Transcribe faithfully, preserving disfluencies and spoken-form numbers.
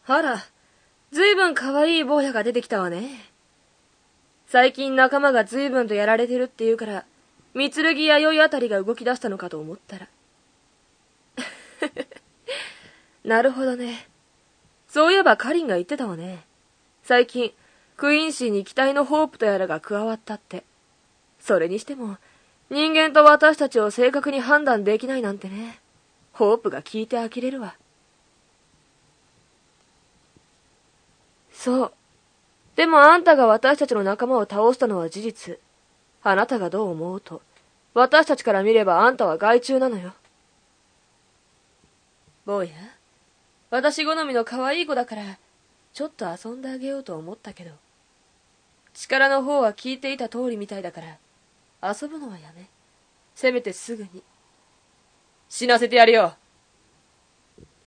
あら、ずいぶんかわいい坊やが出てきたわね。最近仲間がずいぶんとやられてるって言うから、三剣弥生あたりが動き出したのかと思ったら。なるほどね。そういえばカリンが言ってたわね。最近、クイーンシーに期待のホープとやらが加わったって。それにしても、人間と私たちを正確に判断できないなんてね。ホープが聞いて呆れるわ。そう。でもあんたが私たちの仲間を倒したのは事実。あなたがどう思うと、私たちから見ればあんたは害虫なのよ。坊や、私好みの可愛い子だから、ちょっと遊んであげようと思ったけど、力の方は聞いていた通りみたいだから、遊ぶのはやめ。せめてすぐに。死なせてやるよ。